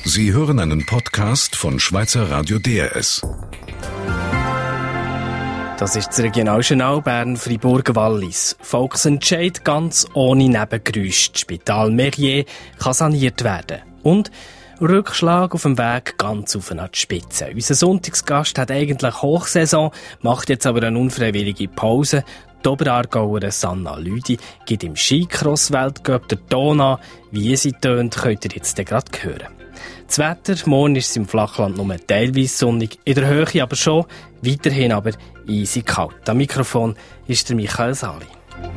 Sie hören einen Podcast von Schweizer Radio DRS. Das ist das Regionaljournal Bern-Fribourg-Wallis. Volksentscheid ganz ohne Nebengeräusche. Das Spital Merier kann saniert werden. Und Rückschlag auf dem Weg ganz auf die Spitze. Unser Sonntagsgast hat eigentlich Hochsaison, macht jetzt aber eine unfreiwillige Pause. Die Oberaargauerin Sanna Lüdi gibt im Skicross-Weltcup der Ton an. Wie sie tönt, könnt ihr jetzt gerade hören. Das Wetter, morgen ist es im Flachland nur teilweise sonnig, in der Höhe aber schon, weiterhin aber eisig kalt. Am Mikrofon ist der Michael Sali.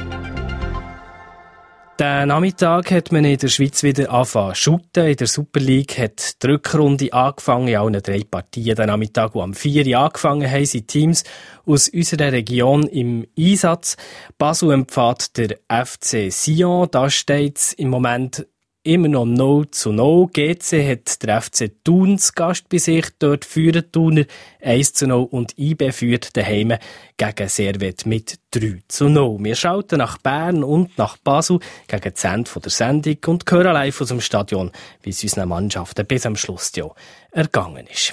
Den Nachmittag hat man in der Schweiz wieder angefangen zu shooten. In der Super League hat die Rückrunde angefangen, in allen 3 Partien. Den Nachmittag, die am 4 Uhr angefangen haben, sind Teams aus unserer Region im Einsatz. Basel empfiehlt der FC Sion. Da steht es im Moment immer noch 0:0. GC hat der FC Thun zu Gast bei sich. Dort führen Thuner 1:0 und IB führt daheim gegen Servet mit 3:0. Wir schauen nach Bern und nach Basel gegen das Ende der Sendung und hören live aus dem Stadion, wie es unseren Mannschaften bis am Schluss ergangen ist.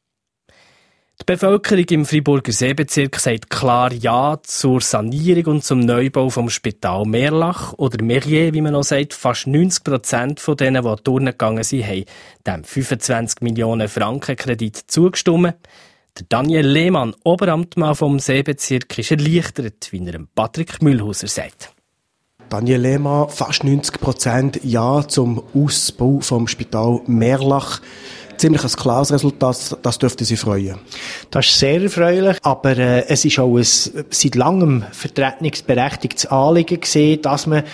Die Bevölkerung im Freiburger Seebezirk sagt klar Ja zur Sanierung und zum Neubau vom Spital Merlach oder Merier, wie man auch sagt. Fast 90% von denen, die durchgegangen sind, haben dem 25 Millionen Franken Kredit zugestimmt. Der Daniel Lehmann, Oberamtmann vom Seebezirk, ist erleichtert, wie er Patrick Mühlhauser sagt. Daniel Lehmann, fast 90% Ja zum Ausbau vom Spital Merlach. Ziemlich ein klares Resultat, das dürfte Sie freuen. Das ist sehr erfreulich, aber es ist auch ein seit langem vertretungsberechtigtes Anliegen gewesen, dass man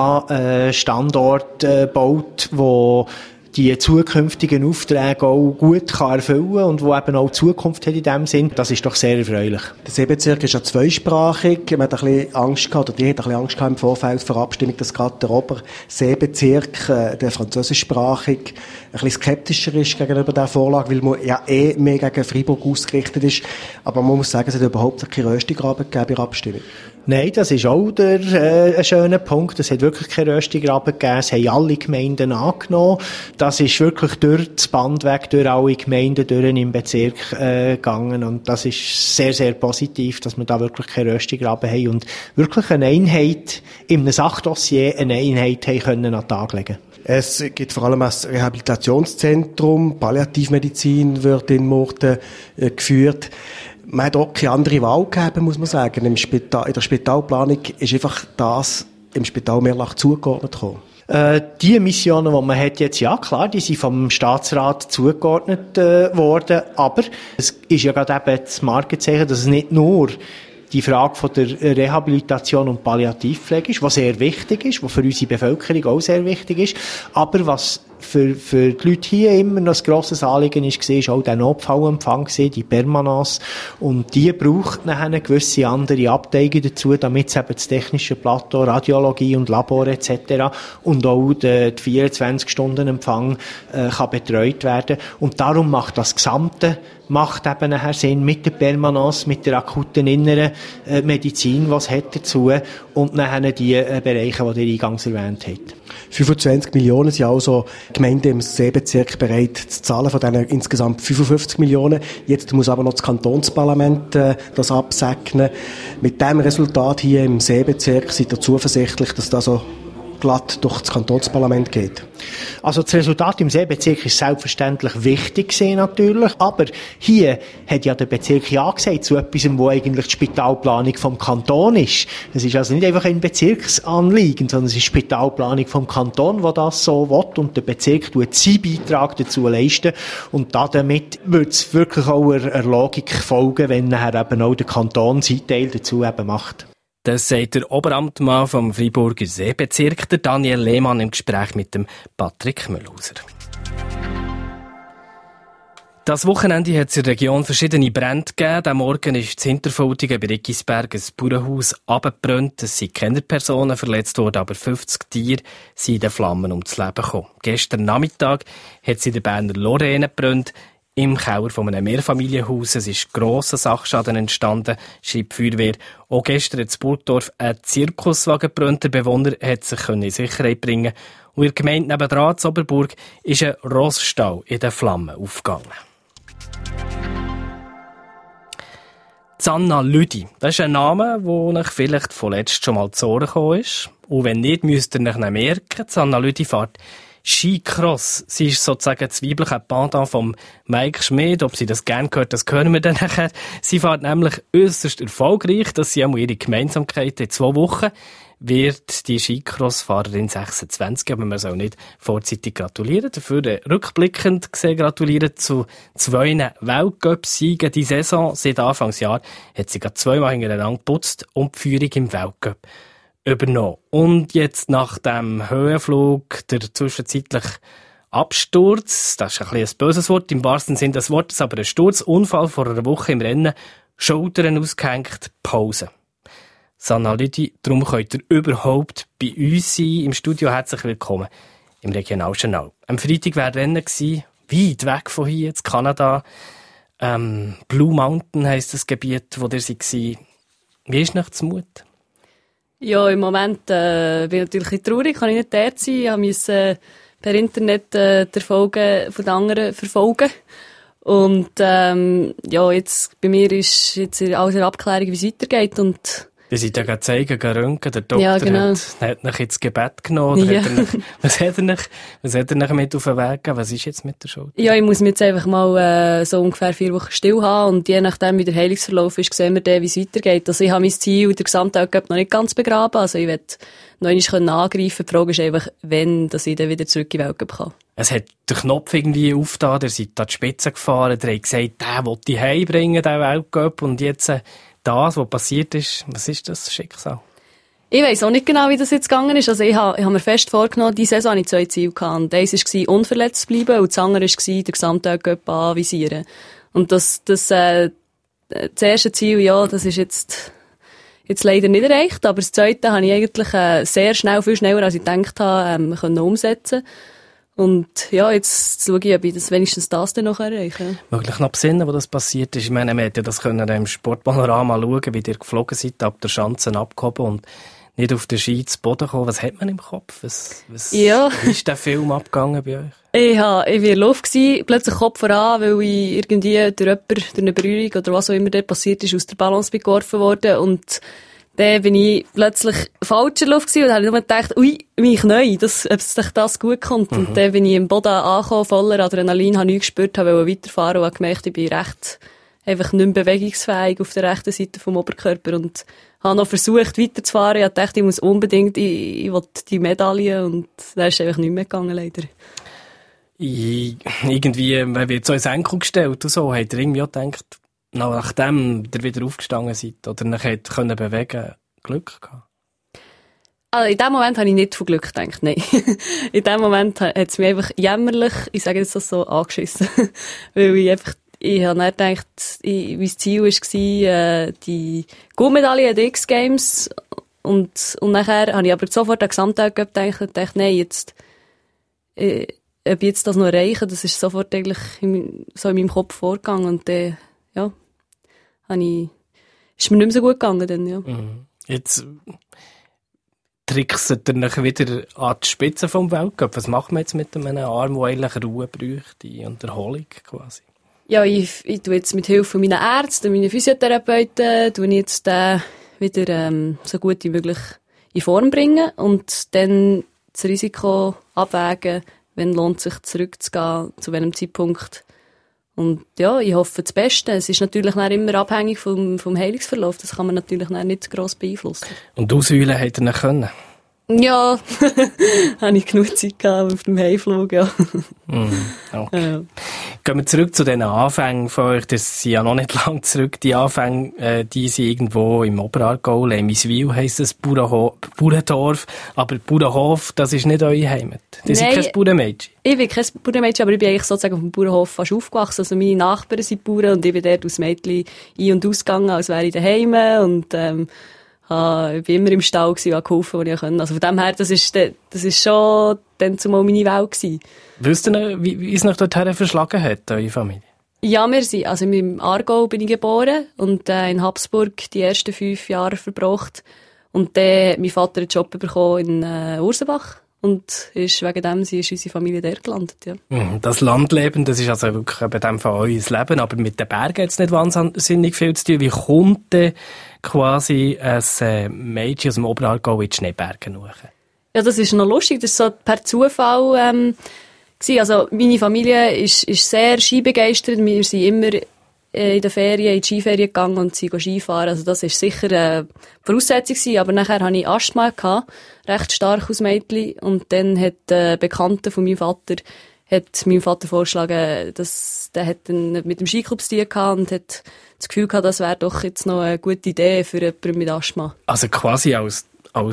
da Standort baut, wo die zukünftigen Aufträge auch gut erfüllen kann und wo eben auch Zukunft hat in dem Sinn. Das ist doch sehr erfreulich. Der Seebezirk ist ja zweisprachig. Man hat ein bisschen Angst gehabt, oder die hat ein bisschen Angst gehabt im Vorfeld der Abstimmung, dass gerade der Oberseebezirk, der französischsprachig, ein bisschen skeptischer ist gegenüber dieser Vorlage, weil man ja mehr gegen Freiburg ausgerichtet ist. Aber man muss sagen, es hat überhaupt keine Röstigraben gegeben bei der Abstimmung. Nein, das ist auch ein schöner Punkt. Es hat wirklich keine Röstigraben gegeben. Es haben alle Gemeinden angenommen. Das ist wirklich durch das Band weg, durch alle Gemeinden, durch im Bezirk gegangen. Und das ist sehr, sehr positiv, dass wir da wirklich keine Röstigraben haben und wirklich eine Einheit in einem Sachdossier haben können an den Tag legen. Es gibt vor allem ein Rehabilitationszentrum, Palliativmedizin wird in Murten geführt. Man hat auch keine andere Wahl gegeben, muss man sagen. In der Spitalplanung ist einfach das im Spital Merlach zugeordnet gekommen. Die Missionen, die man hat jetzt, ja klar, die sind vom Staatsrat zugeordnet worden, aber es ist ja gerade eben das Markenzeichen, dass es nicht nur die Frage von der Rehabilitation und Palliativpflege ist, was sehr wichtig ist, was für unsere Bevölkerung auch sehr wichtig ist, aber was für die Leute hier immer noch ein grosses Anliegen ist auch der Notfallempfang, die Permanence. Und die braucht nachher eine gewisse andere Abteilung dazu, damit es eben das technische Plateau, Radiologie und Labor etc. und auch der 24-Stunden-Empfang kann betreut werden. Und darum macht das Gesamte eben nachher Sinn mit der Permanence, mit der akuten inneren Medizin, was hat dazu und nachher die Bereiche, die ihr eingangs erwähnt habt. 25 Millionen sind also Gemeinden im Seebezirk bereit zu zahlen, von diesen insgesamt 55 Millionen. Jetzt muss aber noch das Kantonsparlament das absegnen. Mit diesem Resultat hier im Seebezirk seid ihr zuversichtlich, dass das so glatt durch das Kantonsparlament geht? Also das Resultat im Seebezirk ist selbstverständlich wichtig gewesen, natürlich, aber hier hat ja der Bezirk ja gesagt zu etwas, wo eigentlich die Spitalplanung vom Kanton ist. Es ist also nicht einfach ein Bezirksanliegen, sondern es ist die Spitalplanung vom Kanton, die das so will, und der Bezirk tut seinen Beitrag dazu leisten, und damit wird es wirklich auch einer Logik folgen, wenn nachher eben auch der Kanton seinen Teil dazu eben macht. Das sagt der Oberamtmann vom Freiburger Seebezirk, der Daniel Lehmann, im Gespräch mit dem Patrick Mühlhauser. Das Wochenende hat es in der Region verschiedene Brände gegeben. Am Morgen ist in Hinterfultigen bei Riggisberg ein Bauernhaus abgebrannt. Es sind keine Personen verletzt worden, aber 50 Tiere sind in den Flammen ums Leben gekommen. Gestern Nachmittag hat es in der Berner Lorraine gebrannt. Im Keller von einem Mehrfamilienhaus. Es ist grosser Sachschaden entstanden, schreibt die Feuerwehr. Auch gestern in Burgdorf ein Zirkuswagen gebrannt. Der Bewohner hat sich in Sicherheit bringen Und in der Gemeinde nebendran, in Oberburg, ist ein Rossstall in den Flammen aufgegangen. Zanna Lüdi, das ist ein Name, der euch vielleicht vorletzt schon mal zu Ohren gekommen ist. Und wenn nicht, müsst ihr euch nicht merken, Zanna Lüdi fährt Skicross. Sie ist sozusagen das weibliche Pendant vom Mike Schmid. Ob sie das gerne hört, das hören wir dann nachher. Sie fährt nämlich äußerst erfolgreich. Das sind auch ihre Gemeinsamkeiten. In 2 Wochen wird die Skicross-Fahrerin 26, aber man soll nicht vorzeitig gratulieren. Dafür rückblickend gesehen gratulieren zu 2 Weltcup-Siegen. Die Saison seit Anfangsjahr hat sie gerade 2-mal hintereinander geputzt und die Führung im Weltcup übernommen. Und jetzt nach dem Höhenflug, der zwischenzeitliche Absturz, das ist ein bisschen ein böses Wort, im wahrsten Sinne des Wortes, aber ein Sturzunfall vor einer Woche im Rennen, Schultern ausgehängt, Pause. Zanna Lüdi, darum könnt ihr überhaupt bei uns sein, im Studio. Herzlich willkommen im Regionaljournal. Am Freitag war Rennen gewesen, weit weg von hier, in Kanada. Blue Mountain heisst das Gebiet, wo ihr war. Wie ist euch zumut? Ja, im Moment bin ich natürlich ein bisschen traurig, kann ich nicht dort sein. Ich musste per Internet die Erfolge von den anderen verfolgen. Und ja, jetzt bei mir ist jetzt alles in Abklärung, wie es weitergeht. Und ihr seid ja zeigen, röntgen. Der Doktor ja, genau. hat euch ins Gebet genommen. Oder ja. Was hat er euch mit auf den Weg gegeben? Was ist jetzt mit der Schulter? Ja, ich muss mir jetzt einfach mal so ungefähr 4 Wochen still haben. Und je nachdem, wie der Heilungsverlauf ist, sehen wir dann, wie es weitergeht. Also ich habe mein Ziel, der Gesamtweltcup, noch nicht ganz begraben. Also ich will noch einmal angreifen. Die Frage ist einfach, wann dass ich dann wieder zurück in den Weltcup kann. Es hat den Knopf irgendwie aufgetan, ihr seid an die Spitze gefahren, ihr habt gesagt, der will dich heimbringen, der Weltcup. Und jetzt das, was passiert ist, was ist das Schicksal? Ich weiss auch nicht genau, wie das jetzt gegangen ist. Also ich hab mir fest vorgenommen, diese Saison hatte ich 2 Ziele gehabt. Und eins war, unverletzt zu bleiben, und das andere war, den Gesamtweltcup anvisieren. Und das erste Ziel, ja, das ist jetzt leider nicht erreicht, aber das zweite habe ich eigentlich sehr schnell, viel schneller, als ich gedacht habe, können umsetzen. Und ja, jetzt schaue ich, ob ich wenigstens das dann noch erreichen kann. Möglich noch besinnen, wo das passiert ist. Ich meine, man hätte ja das können im Sportpanorama schauen, wie ihr geflogen seid, ab der Schanze abgehoben und nicht auf den Ski zu Boden kommen. Was hat man im Kopf? Ja. Wie ist der Film abgegangen bei euch? Ich war in der Luft, plötzlich Kopf voran, weil ich irgendwie durch eine Berührung oder was auch immer dort passiert ist, aus der Balance bin geworfen worden. Und dann bin ich plötzlich falsch in der Luft gewesen und dann habe ich nur gedacht, ui, mein Knie, ob sich das gut kommt. Und dann bin ich im Boden angekommen, voller Adrenalin, habe nichts gespürt, wollte weiterfahren und habe gemerkt, ich bin recht einfach nicht mehr bewegungsfähig auf der rechten Seite vom Oberkörper und habe noch versucht weiterzufahren. Ich dachte, ich muss unbedingt, ich will die Medaille, und da ist einfach nicht mehr gegangen, leider. Irgendwie, man wird so ins Enkel gestellt und so, hat er irgendwie auch gedacht, nachdem ihr wieder aufgestanden seid oder euch können bewegen, Glück gehabt? Also in dem Moment habe ich nicht von Glück gedacht, nein. In dem Moment hat es mich einfach jämmerlich, ich sage jetzt das so, angeschissen. Weil ich habe dann gedacht, mein Ziel war, die Goldmedaille an den X-Games. Und nachher habe ich aber sofort an den Gesamtweltcup gedacht und dachte, nein, jetzt, ob ich jetzt das noch erreiche, das ist sofort eigentlich so in meinem Kopf vorgegangen. Und dann, ja, ist mir nicht mehr so gut gegangen dann, ja. Jetzt trickst ihr euch wieder an die Spitze vom Weltcup. Was macht man jetzt mit einem Arm, der eigentlich Ruhe bräuchte und Erholung quasi? Ja, ich tue jetzt mit Hilfe meiner Ärzte, meiner Physiotherapeuten, tue ich jetzt wieder so gut wie möglich in Form bringen und dann das Risiko abwägen, wenn lohnt sich zurückzugehen, zu welchem Zeitpunkt. Und ja, ich hoffe das Beste. Es ist natürlich immer abhängig vom Heilungsverlauf. Das kann man natürlich nicht gross beeinflussen. Und ausheulen hätte er nicht können? Ja, habe ich genug Zeit gehabt auf dem Heimflug, ja. Okay. Gehen wir zurück zu den Anfängen von euch. Das sind ja noch nicht lang zurück. Die Anfänge, die sind irgendwo im Oberaargau. Lemiswil heisst das Bauerndorf. Aber Bauernhof, das ist nicht eure Heimat. Das sind kein Bauernmädchen. Ich bin kein Bauernmädchen, aber ich bin eigentlich sozusagen auf dem Bauernhof fast aufgewachsen. Also meine Nachbarn sind Bauern und ich bin dort als Mädchen ein- und ausgegangen, als wäre ich daheim. Und ich war immer im Stall und habe geholfen, wo ich konnte. Also von dem her, das ist schon dann zumal meine Welt gewesen. Wisst ihr, wie es nach dorthin verschlagen hat, eure Familie? Ja, wir sind, also im Aargau bin ich geboren und in Habsburg die ersten 5 Jahre verbracht. Und dann hat mein Vater einen Job bekommen in Ursenbach. und wegen dem ist unsere Familie dort gelandet, ja. Das Landleben, das ist also wirklich bei dem Fall euer Leben, aber mit den Bergen hat es nicht wahnsinnig viel zu tun. Wie kommt denn quasi ein Mädchen aus dem Oberaargau in die Schneeberge hoch? Ja, das ist noch lustig, das war so per Zufall gewesen. Also meine Familie ist sehr skibegeistert, wir sind immer in den Ferien, in die Skiferien gegangen und sind Skifahren. Also das ist sicher eine Voraussetzung gewesen. Aber nachher hatte ich Asthma gehabt, recht stark als Mädchen. Und dann hat Bekannte von meinem Vater vorgeschlagen, der hat dann mit dem Skiclub zu tun gehabt und hat das Gefühl gehabt, das wäre doch jetzt noch eine gute Idee für jemanden mit Asthma. Also quasi als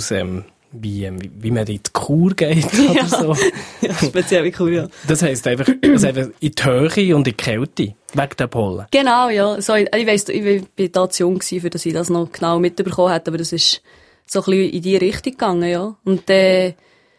wie man in die Kur geht oder so. Ja, speziell wie Kur, ja. Das heisst einfach in die Höhe und in die Kälte, wegen der Pollen. Genau, ja. So, ich weiss, ich war da zu jung gewesen, für dass ich das noch genau mitbekommen hätte, aber das ist so ein bisschen in die Richtung gegangen, ja. Und dann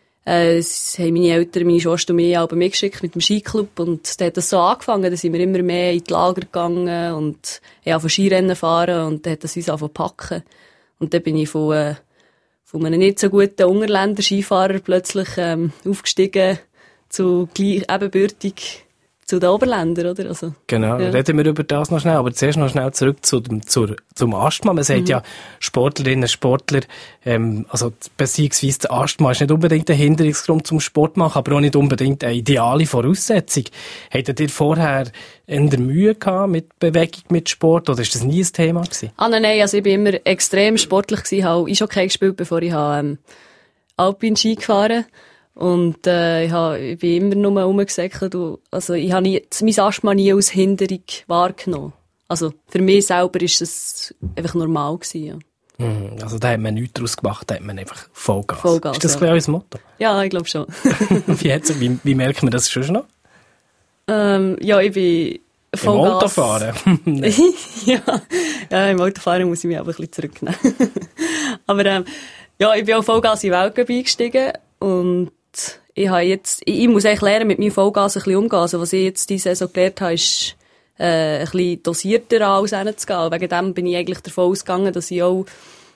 haben meine Eltern, meine Schwester und mich auch mitgeschickt mit dem Skiclub und dann hat das so angefangen, dann sind wir immer mehr in die Lager gegangen und auf Skirennen fahren und dann hat das uns angefangen packen. Und dann bin ich von einem nicht so guten Ungerländer Skifahrer plötzlich aufgestiegen zu gleich ebenbürtig zu den Oberländern, oder? Also, genau, ja. Reden wir über das noch schnell, aber zuerst noch schnell zurück zum Asthma. Man sagt ja, Sportlerinnen, Sportler, also beziehungsweise der Asthma ist nicht unbedingt ein Hinderungsgrund zum Sport machen, aber auch nicht unbedingt eine ideale Voraussetzung. Hättet ihr vorher eher Mühe gehabt mit Bewegung, mit Sport, oder ist das nie ein Thema gewesen? Nein, also ich bin immer extrem sportlich gewesen, habe Eishockey gespielt, bevor ich Alpin-Ski gefahren. Und ich bin immer nur rumgesäckelt. Also ich habe mein Asthma nie als Hinderung wahrgenommen. Also für mich selber ist es einfach normal gewesen, ja. Also da hat man nichts daraus gemacht, da hat man einfach Vollgas. Ist das ja. Euer Motto? Ja, ich glaube schon. Wie merkt man das schon noch? Ja, ich bin Vollgas. Im Autofahren? ja, im Autofahren muss ich mich aber ein bisschen zurücknehmen. Aber ja, ich bin auch Vollgas in den Weltcup eingestiegen und ich muss eigentlich lernen, mit meinem Vollgas ein bisschen umzugehen. Also, was ich jetzt diese Saison gelernt habe, ist, ein bisschen dosierter an alles hinzugehen. Wegen dem bin ich eigentlich davon ausgegangen, dass ich auch,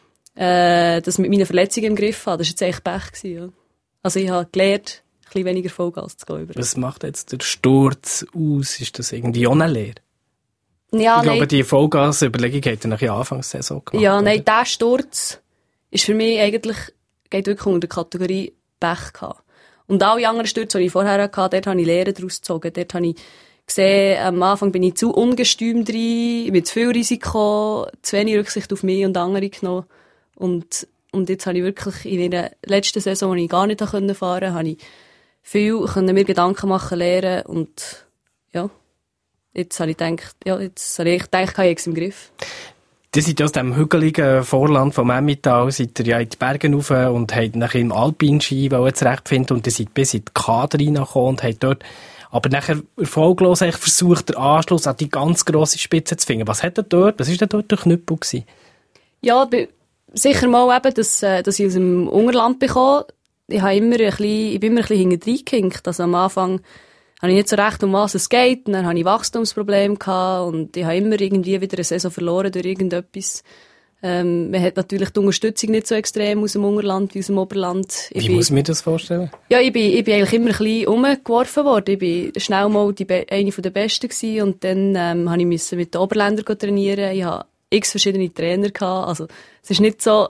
das mit meinen Verletzungen im Griff habe. Das war jetzt echt Pech gewesen, ja. Also, ich habe gelernt, ein bisschen weniger Vollgas zu gehen. Was macht jetzt der Sturz aus? Ist das irgendwie auch eine Lehre? Ja, ich glaube, die Vollgas-Überlegung hat er nach der Anfangssaison gemacht. Ja, nein, der Sturz ist für mich eigentlich, geht wirklich unter der Kategorie Pech gehabt. Und alle anderen Stürze, die ich vorher hatte, dort habe ich Lehren daraus gezogen. Dort habe ich gesehen, am Anfang bin ich zu ungestüm drin, mit zu viel Risiko, zu wenig Rücksicht auf mich und andere genommen. Und jetzt habe ich wirklich in der letzten Saison, wo ich gar nicht fahren konnte, habe ich viel mir Gedanken machen lernen und ja, jetzt habe ich gedacht, ich habe es im Griff. Ihr seid aus dem hügeligen Vorland vom Emmental, seid ihr ja in die Berge rauf und habt nachher im Alpinski zurechtfinden und ihr seid bis in die Kader reingekommen und habt dort aber nachher erfolglos versucht, den Anschluss an die ganz grosse Spitze zu finden. Was war denn dort der Knüppel gewesen? Ja, sicher mal eben, dass ich aus dem Ungerland bekomme. Ich bin immer ein bisschen hinterher gehinkt. Also am Anfang habe ich nicht so recht, um was es geht. Und dann hatte ich Wachstumsprobleme gehabt und ich habe immer irgendwie wieder eine Saison verloren durch irgendetwas. Man hat natürlich die Unterstützung nicht so extrem aus dem Ungerland wie aus dem Oberland. Wie muss man das vorstellen? Ja, ich bin eigentlich immer ein bisschen umgeworfen worden. Ich war schnell mal eine der Besten gewesen und dann musste ich mit den Oberländern trainieren. Ich hatte x verschiedene Trainer gehabt. Also es ist nicht so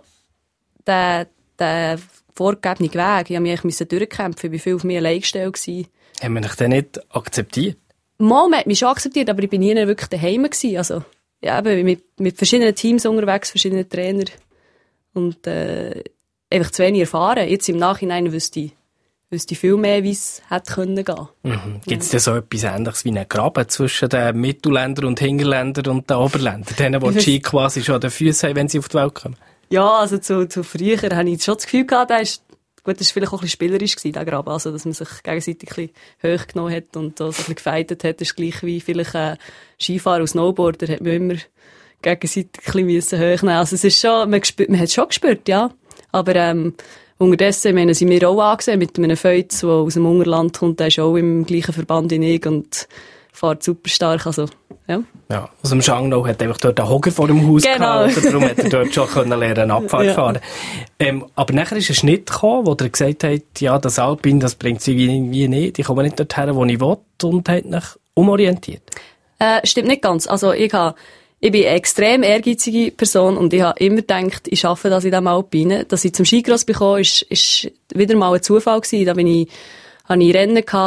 der vorgegebene Weg. Ich musste mich durchkämpfen. Ich war viel auf mich allein gestellt gewesen. Haben wir dich denn nicht akzeptiert? Man hat mich schon akzeptiert, aber ich bin nie wirklich daheim gewesen. Also, ja, mit verschiedenen Teams unterwegs, verschiedenen Trainern. Und, einfach zu wenig erfahren. Jetzt im Nachhinein wüsste ich viel mehr, wie es hätte gehen können. Mhm. Gibt es denn so etwas Ähnliches wie einen Graben zwischen den Mittelländern und Hinterländern und den Oberländern? Denen, die Ski quasi schon an den Füßen haben, wenn sie auf die Welt kommen? Ja, also zu früher hatte ich schon das Gefühl gehabt, das war vielleicht auch ein bisschen spielerisch gewesen, der Graben. Also, dass man sich gegenseitig ein bisschen hoch genommen hat und so ein bisschen gefeitet hat. Das ist gleich wie vielleicht Skifahrer und Snowboarder, hat man immer gegenseitig ein bisschen hoch nehmen. Also, es ist schon, man hat es schon gespürt, ja. Aber, unterdessen, sind wir auch angesehen mit einem Feuz, der aus dem Ungerland kommt, der ist auch im gleichen Verband wie ich und fährt super stark. Also, Ja, aus dem Schangnau hat einfach dort einen Hocker vor dem Haus gehabt, oder? Darum hat er dort schon lernen, Abfahrt fahren. Aber nachher ist ein Schnitt gekommen, wo er gesagt hat, ja, das Alpin, das bringt sie irgendwie nicht. Ich komme nicht dorthin, wo ich will, und hat mich umorientiert. Stimmt nicht ganz. Also, ich bin eine extrem ehrgeizige Person und ich habe immer gedacht, ich schaffe das in diesem Alpinen. Dass ich zum Skicross bekomme, ist wieder mal ein Zufall gewesen. Da hatte ich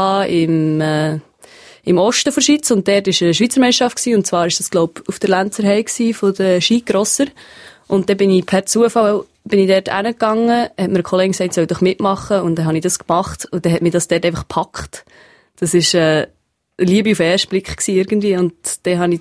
Rennen im Osten von Schweiz und dort war eine Schweizer Meisterschaft gewesen, und zwar ist das, glaube ich, auf der Lenzerheide gewesen von den Skicrosser. Und dann bin ich per Zufall dort hingegangen, hat mir ein Kollege gesagt, ich soll doch mitmachen, und dann habe ich das gemacht und dann hat mich das dort einfach gepackt. Das war Liebe auf den ersten Blick gewesen, irgendwie, und dann habe ich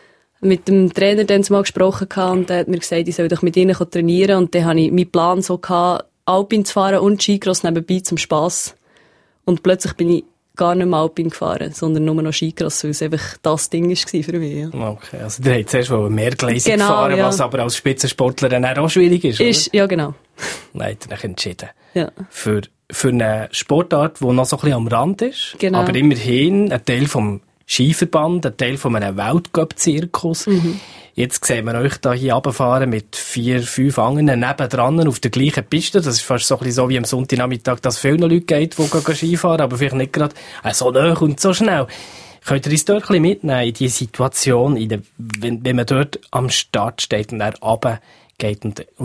mit dem Trainer dann mal gesprochen und er hat mir gesagt, ich soll doch mit ihnen trainieren, und dann habe ich meinen Plan so gehabt, Alpin zu fahren und Skicross nebenbei zum Spass. Und plötzlich bin ich gar nicht mehr Alpin gefahren, sondern nur noch Skicross, weil es einfach das Ding war für mich. Ja. Okay, also du hast zuerst mehrgleisig gefahren, ja. Was aber als Spitzensportler dann auch schwierig ist, oder? Ja, genau. Nein, dann entschieden. Ja. Für eine Sportart, die noch so ein bisschen am Rand ist, genau. Aber immerhin ein Teil vom Skiverband, ein Teil von einem Weltcup-Zirkus. Mhm. Jetzt sehen wir euch da hier runterfahren mit 4, 5 anderen nebendran auf der gleichen Piste. Das ist fast so ein bisschen so wie am Sonntagnachmittag, dass es vielen Leute geht, die gehen Skifahren, aber vielleicht nicht gerade so nah und so schnell. Könnt ihr uns dort ein bisschen mitnehmen in die Situation, wenn man dort am Start steht und dann runtergeht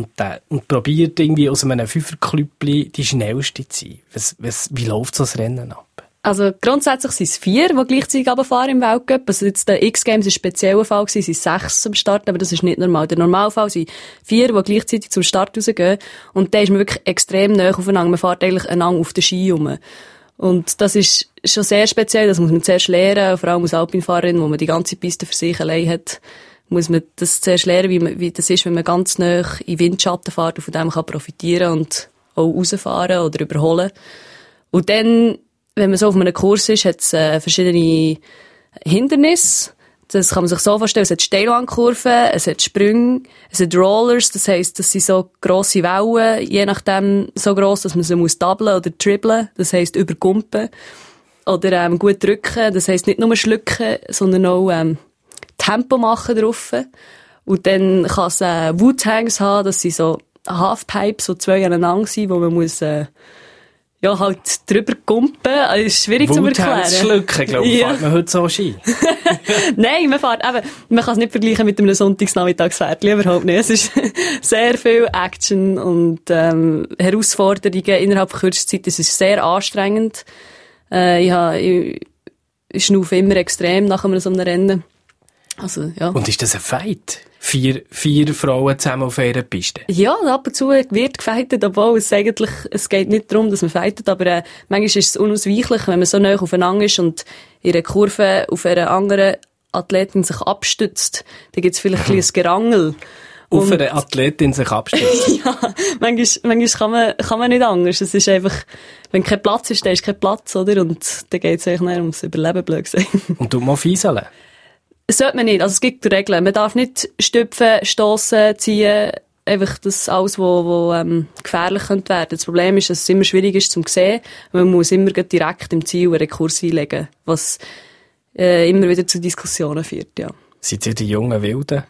und probiert irgendwie aus einem Fünferklüppli die schnellste zu sein? Wie läuft so ein Rennen ab? Also grundsätzlich sind es 4, die gleichzeitig runterfahren im Weltcup. Also jetzt der X-Games war ein spezieller Fall, es sind 6 zum Start, aber das ist nicht normal. Der Normalfall sind 4, die gleichzeitig zum Start rausgehen. Und der ist man wirklich extrem nahe aufeinander. Man fährt eigentlich einander auf den Ski rum. Und das ist schon sehr speziell, das muss man zuerst lernen, vor allem als Alpinfahrerin, wo man die ganze Piste für sich allein hat, muss man das zuerst lernen, wie das ist, wenn man ganz nahe in Windschatten fährt und von dem kann profitieren und auch rausfahren oder überholen. Und dann, wenn man so auf einem Kurs ist, hat es verschiedene Hindernisse. Das kann man sich so vorstellen. Es hat Steilwandkurven, es hat Sprünge, es hat Rollers. Das heisst, das sind so grosse Wellen, je nachdem so gross, dass man sie muss doublen oder dribbeln. Das heisst, übergumpen. Oder gut drücken. Das heisst, nicht nur schlucken, sondern auch Tempo machen drauf. Und dann kann es Woodhangs haben. Das sind so Halfpipes, so 2 aneinander sind, wo man muss halt drüber gumpen. Das ist schwierig zu erklären. Schlucken, glaube ich, fährt man heute so Ski. Nein, man kann es nicht vergleichen mit einem Sonntagsnachmittagspferdchen, überhaupt nicht. Es ist sehr viel Action und Herausforderungen innerhalb von kürzester Zeit. Es ist sehr anstrengend. Ich schnaufe immer extrem nach so einem Rennen. Also, ja. Und ist das ein Fight? 4 Frauen zusammen auf einer Piste? Ja, ab und zu wird gefightet, obwohl es geht nicht darum, dass man fightet, aber manchmal ist es unausweichlich, wenn man so nah aufeinander ist und in einer Kurve auf einer anderen Athletin sich abstützt, dann gibt es vielleicht ein bisschen Gerangel. Auf eine Athletin sich abstützt? Ja, manchmal kann man nicht anders. Es ist einfach, wenn kein Platz ist, dann ist kein Platz, oder? Und dann geht es eigentlich ums Überleben, blöd gesagt. Und du mal fieseln? Das sollte man nicht. Also es gibt Regeln. Man darf nicht stüpfen, stossen, ziehen. Einfach das alles, was gefährlich könnte werden. Das Problem ist, dass es immer schwierig ist zum sehen. Man muss immer direkt im Ziel einen Rekurs einlegen, was immer wieder zu Diskussionen führt, ja. Seid ihr die jungen Wilden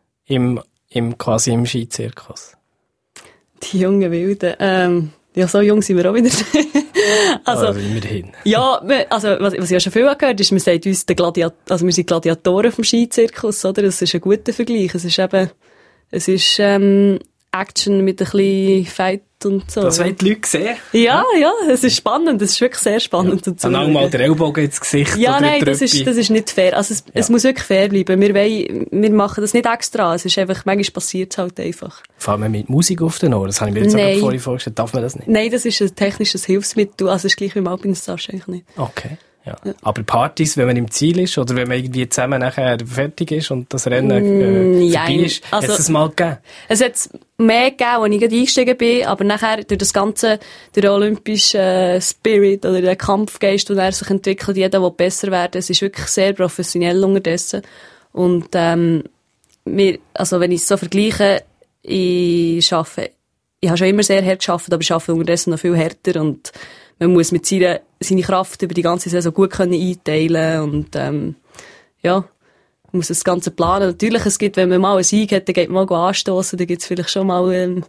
quasi im Skizirkus? Die jungen Wilden, ja, so jung sind wir auch wieder. Also immerhin. Ja, also, was ich ja schon viel gehört ist, man sagt uns, wir sind Gladiatoren vom Skizirkus, oder? Das ist ein guter Vergleich. Es ist Action mit ein bisschen Fight und so. Das wollen die Leute sehen? Ja, es ist spannend. Es ist wirklich sehr spannend. Ja. Und auch mal den Ellbogen ins Gesicht. Ja, nein, das ist nicht fair. Also, es muss wirklich fair bleiben. Wir machen das nicht extra. Es ist einfach, manchmal passiert es halt einfach. Fahren wir mit Musik auf den Ohren? Das habe ich mir jetzt auch vorhin vorgestellt. Darf man das nicht? Nein, das ist ein technisches Hilfsmittel. Also, es ist gleich wie im Alpinstage eigentlich nicht. Okay. Ja. Aber Partys, wenn man im Ziel ist oder wenn man irgendwie zusammen nachher fertig ist und das Rennen vorbei ist, hat es mal gegeben? Es hat mehr gegeben, als ich gerade eingestiegen bin, aber nachher durch das Ganze, der olympische Spirit oder der Kampfgeist, der sich entwickelt, jeder will besser werden. Es ist wirklich sehr professionell unterdessen. Und wenn ich es so vergleiche, ich habe schon immer sehr hart gearbeitet, aber ich arbeite unterdessen noch viel härter und man muss mit seine Kraft über die ganze Saison gut einteilen und muss das Ganze planen. Natürlich, es gibt, wenn man mal einen Sieg hat, dann geht man mal anstossen, dann gibt es vielleicht schon mal eine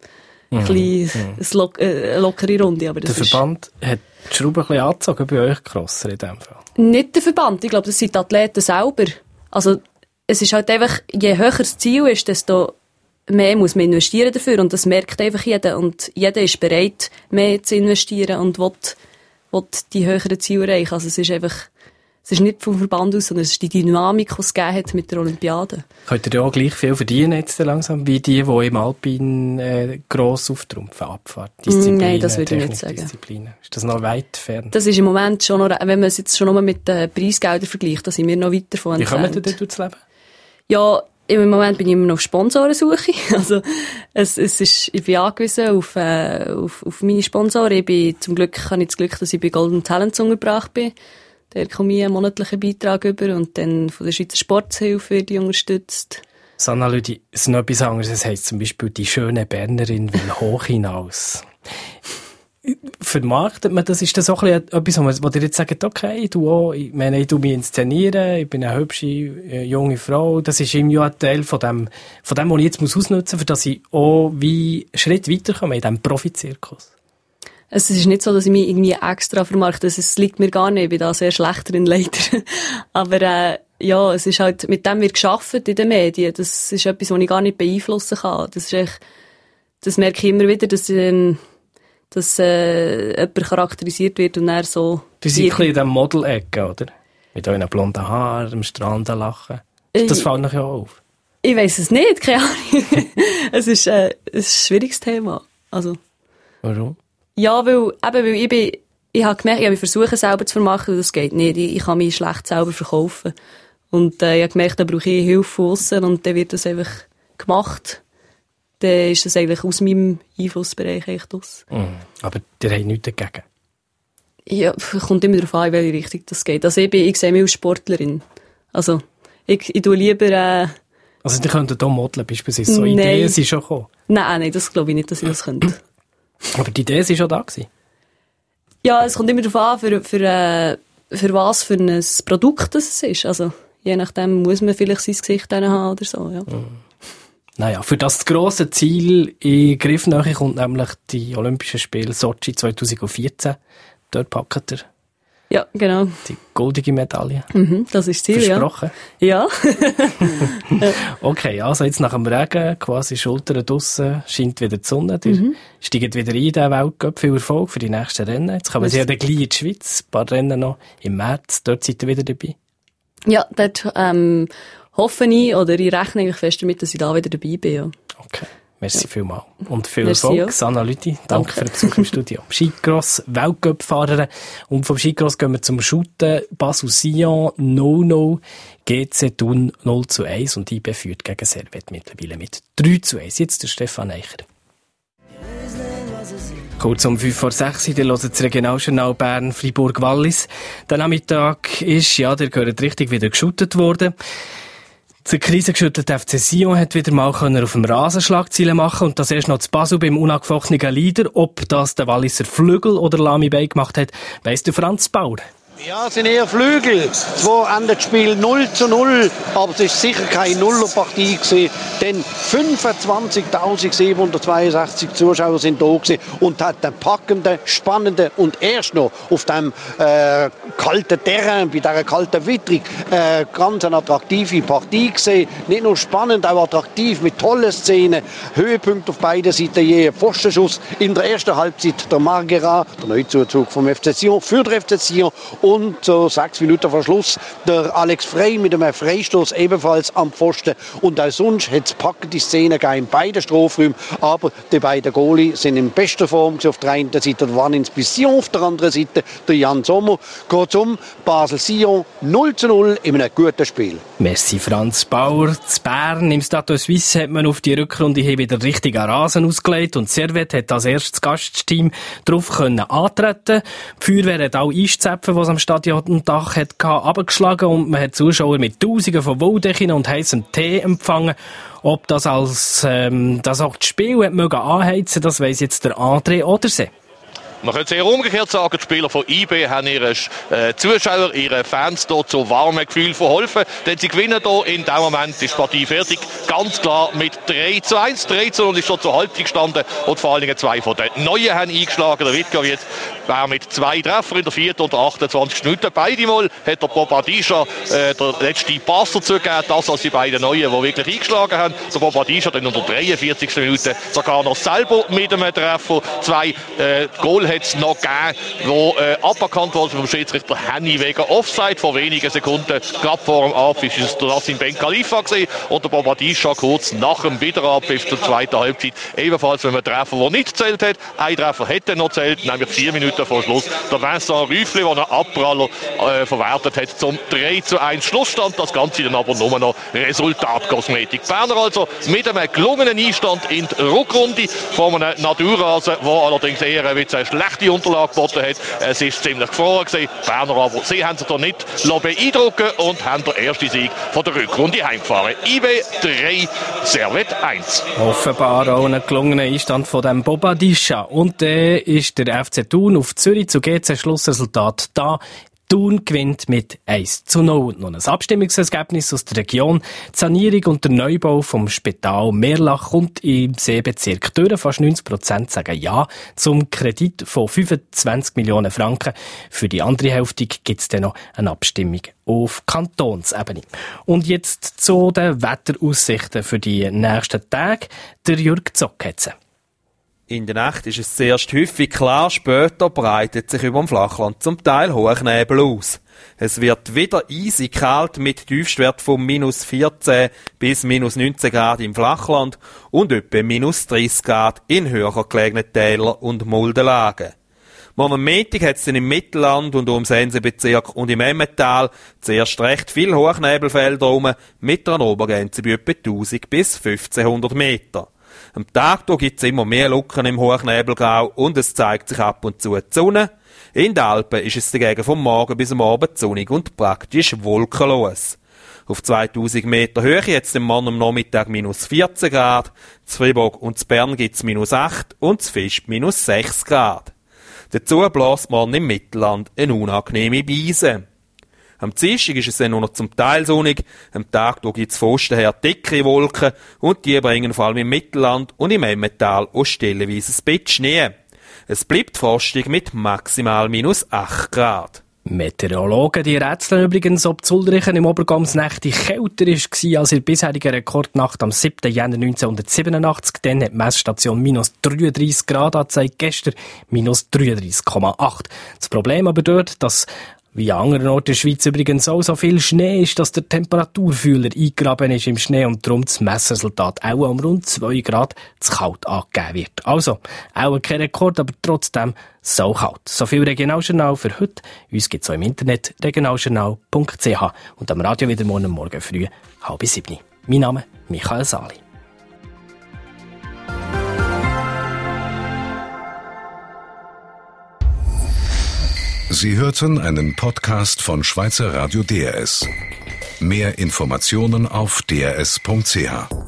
lockere Runde. Aber das der Verband hat die Schraube ein bisschen angezogen bei euch Crosser in dem Fall? Nicht der Verband, ich glaube, das sind die Athleten selber. Also, es ist halt einfach, je höher das Ziel ist, desto mehr muss man investieren dafür und das merkt einfach jeder. Und jeder ist bereit, mehr zu investieren und will die höheren Ziele erreichen. Also, es ist nicht vom Verband aus, sondern es ist die Dynamik, die es gegeben hat mit der Olympiade. Könnt ihr ja auch gleich viel verdienen jetzt langsam, wie die im Alpin gross auftrumpfen, Abfahrt, Disziplinen, Nein, das würde ich nicht sagen. Ist das noch weit fern? Das ist im Moment schon noch, wenn man es jetzt schon nur mit den Preisgeldern vergleicht, da sind wir noch weiter von entfernt. Wie kommen ihr dort zu leben? Ja, im Moment bin ich immer noch auf Sponsorensuche. Also, ich bin angewiesen auf meine Sponsoren. Habe ich das Glück, dass ich bei Golden Talents untergebracht bin. Da komme ich einen monatlichen Beitrag über und dann von der Schweizer Sporthilfe wird die unterstützt. Sanna Lüdi, es ist noch etwas anderes. Es heisst zum Beispiel, die schöne Bernerin will hoch hinaus. Vermarktet man das? Ist das auch etwas, wo ihr jetzt sagt, okay, du auch, ich tu mich inszenieren, ich bin eine hübsche, junge Frau. Das ist ihm ja ein Teil von dem, was ich jetzt ausnutzen muss, für dass ich auch wie Schritt weiterkomme in diesem Profizirkus. Es ist nicht so, dass ich mich irgendwie extra vermarkte. Es liegt mir gar nicht. Ich bin da sehr schlecht drin, leider. Aber, ja, es ist halt, mit dem wird gearbeitet in den Medien. Das ist etwas, was ich gar nicht beeinflussen kann. Das merke ich immer wieder, dass jemand charakterisiert wird und er so... Du bist ein bisschen in diesem Model-Ecke, oder? Mit euren blonden Haaren, am Strand lachen. Das fällt nachher ja auf. Ich weiss es nicht, keine Ahnung. Es ist ein schwieriges Thema. Also. Warum? Ja, weil ich habe gemerkt, ich versuche selber zu vermarkten, das geht nicht. Ich kann mich schlecht selber verkaufen. Und ich habe gemerkt, da brauche ich Hilfe von aussen und dann wird das einfach gemacht. Dann ist das eigentlich aus meinem Einflussbereich echt aus. Aber ihr habt nichts dagegen? Ja, kommt immer darauf an, in welche Richtung das geht. Also ich sehe mich als Sportlerin. Also, ich tue lieber... Also die könnten hier modeln, beispielsweise. So Ideen sind schon gekommen? Nein, das glaube ich nicht, dass ich das könnte. Aber die Idee war schon da gewesen? Ja, es kommt immer darauf an, für was für ein Produkt das ist. Also, je nachdem muss man vielleicht sein Gesicht haben oder so, ja. Naja, für das grosse Ziel in Griffnähe kommt nämlich die Olympischen Spiele Sochi 2014. Dort packt er. Ja, genau. Die goldige Medaille. Das ist das Ziel, versprochen. Ja. Okay, also jetzt nach dem Regen, quasi Schultern draussen, scheint wieder die Sonne. Ihr steigt wieder ein in den Weltcup. Viel Erfolg für die nächsten Rennen. Jetzt kommen Sie ja dann gleich in die Schweiz. Ein paar Rennen noch im März. Dort seid ihr wieder dabei. Ja, dort hoffe ich, oder ich rechne eigentlich fest damit, dass ich da wieder dabei bin. Ja. Okay. Merci vielmals. Und viel Erfolg. Sanna Lüdi, danke für den Besuch im Studio. Skicross, Weltcup-Fahrerin. Und vom Skicross gehen wir zum Shooten. Basel-Sion 0-0, GC Thun 0-1 und IB führt gegen Servette mittlerweile mit 3-1. Jetzt der Stefan Eicher. Kurz um 5:06 ihr hört das Regionaljournal Bern, Fribourg-Wallis. Der Nachmittag ist, ja, der gehört richtig wieder geschootet worden. Der krisengeschüttelte FC Sion hat wieder mal auf dem Rasen Schlagzeilen machen und das erst noch zu Basel beim unangefochtenen Leader. Ob das der Walliser Flügel oder Lami Bey gemacht hat, weiss der Franz Bauer. Ja, es sind eher Flügel. Zwar endet das Spiel 0-0, aber es ist sicher keine Nullerpartie gewesen, denn 25.762 Zuschauer sind da gewesen und hat einen packenden, spannenden und erst noch auf dem kalten Terrain, bei dieser kalten Witterung, ganz eine attraktive Partie gesehen. Nicht nur spannend, auch attraktiv mit tollen Szenen. Höhepunkt auf beiden Seiten je Pfostenschuss. In der ersten Halbzeit der Margera, der Neuzuzug vom FC Sion, für den FC Sion. Und so 6 Minuten vor Schluss der Alex Frey mit einem Freistoß ebenfalls am Pfosten. Und auch sonst hat es packende Szenen in beiden Strafräumen. Aber die beiden Goalie sind in bester Form. Auf der einen Seite der Vanins Bission, auf der anderen Seite der Jan Sommer. Kurzum, Basel-Sion 0-0 in einem guten Spiel. Merci Franz Bauer. Zu Bern im Stade Suisse hat man auf die Rückrunde hier wieder richtig an Rasen ausgelegt und Servette hat als erstes Gastteam darauf antreten. Die Feuerwehr hat auch Eiszäpfen, was am Stadiondach hat abgeschlagen und man hat Zuschauer mit Tausenden von Wolldecken und heissem Tee empfangen. Ob das das auch das Spiel hat mögen anheizen, das weiss jetzt der André Odersee. Man könnte sehr umgekehrt sagen, die Spieler von IB haben ihren Zuschauer, ihren Fans hier zu warmen Gefühl verholfen, denn sie gewinnen hier in dem Moment, ist die Partie fertig, ganz klar mit 3:1. 3:0 ist schon zur Halbzeit gestanden und vor allen Dingen 2 von den Neuen haben eingeschlagen. Der Vitkovic war mit 2 Treffern in der 4. und 28. Minute. Beide Mal hat der Bobadilla der letzte Pass dazu gegeben, das als die beiden Neuen, die wirklich eingeschlagen haben. Der Bobadilla dann in der 43. Minute sogar noch selber mit einem Treffer. 2 Goal hat es noch gegeben, wo aberkannt wurde vom Schiedsrichter Henny wegen Offside. Vor wenigen Sekunden, gerade vor dem Abpfiff, ist es der Nassim Ben Khalifa gewesen und der Bobadilla kurz nach dem Wiederabpfiff zur zweiten Halbzeit ebenfalls mit einem Treffer, der nicht gezählt hat. Ein Treffer hätte noch gezählt, nämlich 4 Minuten vor Schluss. Der Vincent Rüffli, der einen Abpraller verwertet hat zum 3:1 Schlussstand. Das Ganze dann aber nur noch Resultatkosmetik. Berner also mit einem gelungenen Einstand in die Rückrunde von einem Naturrasen, der allerdings eher eine schlechte Unterlage geboten hat. Es ist ziemlich gefroren gewesen. Berner aber, sie haben sich da nicht beeindrucken und haben den ersten Sieg von der Rückrunde heimgefahren. IB 3, Servette 1. Offenbar auch ein gelungener Einstand von dem Bobadilla. Und dann ist der FC Thun auf Zürich zu GC Schlussresultat da. Thun gewinnt mit 1:0. Noch ein Abstimmungsergebnis aus der Region. Die Sanierung und der Neubau vom Spital Merlach kommt im Seebezirk durch. Fast 90% sagen Ja zum Kredit von 25 Millionen Franken. Für die andere Hälfte gibt es dann noch eine Abstimmung auf Kantonsebene. Und jetzt zu den Wetteraussichten für die nächsten Tage. Der Jürg Zock hat sie. In der Nacht ist es zuerst häufig klar, später breitet sich über dem Flachland zum Teil Hochnebel aus. Es wird wieder eisig kalt mit Tiefstwert von -14 bis -19 Grad im Flachland und etwa -30 Grad in höher gelegenen Tälern und Muldenlagen. Morgen Mittag hat es dann im Mittelland und um Sensebezirk und im Emmental zuerst recht viele Hochnebelfelder rum, mit einer Obergrenze bei etwa 1000 bis 1500 Meter. Am Tag gibt es immer mehr Lücken im Hochnebelgrau und es zeigt sich ab und zu die Sonne. In den Alpen ist es dagegen vom Morgen bis am Abend sonnig und praktisch wolkenlos. Auf 2000 Meter Höhe jetzt am Morgen am Nachmittag -14 Grad, zu Fribourg und zu Bern gibt es -8 und zu Visp -6 Grad. Dazu bläst morgen im Mittelland eine unangenehme Brise. Am Dienstag ist es dann nur noch zum Teil sonnig. Am Tag gibt es von Osten her dickere Wolken und die bringen vor allem im Mittelland und im Emmental auch stellenweise ein bisschen Schnee. Es bleibt frostig mit maximal -8 Grad. Meteorologen, die rätseln übrigens, ob Zuldrichen im Obergams-Nächte kälter war als in der bisherigen Rekordnacht am 7. Jänner 1987. Dann hat die Messstation -33 Grad angezeigt, gestern -33,8. Das Problem aber dort, dass wie an anderen Orten der Schweiz übrigens auch so viel Schnee ist, dass der Temperaturfühler eingegraben ist im Schnee und darum das Messresultat auch um rund 2 Grad zu kalt angegeben wird. Also, auch kein Rekord, aber trotzdem so kalt. So viel Regionaljournal für heute. Uns gibt's auch im Internet regionaljournal.ch und am Radio wieder morgen früh 6:30. Mein Name Michael Sali. Sie hörten einen Podcast von Schweizer Radio DRS. Mehr Informationen auf drs.ch.